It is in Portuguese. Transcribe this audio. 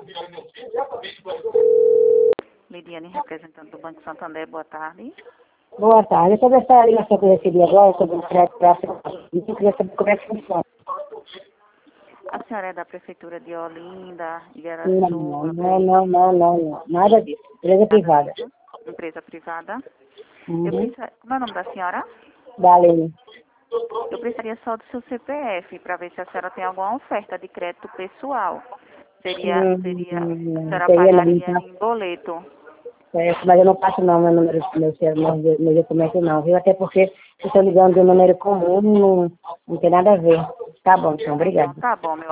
Lidiane, representante do Banco Santander, boa tarde. Boa tarde. Sobre essa ligação que eu recebi agora, sobre o crédito para eu queria saber como é que funciona. A senhora é da Prefeitura de Olinda, Igaraçu? Não. Nada disso. Empresa privada. Empresa privada. Uhum. Como é o nome da senhora? Dali. Eu precisaria só do seu CPF para ver se a senhora tem alguma oferta de crédito pessoal. A senhora pagaria em boleto. Mas eu não passo não meu número, meu documento não, viu? Até porque vocês estão ligando de um número comum, não tem nada a ver. Tá bom, então, obrigada. Tá bom, meu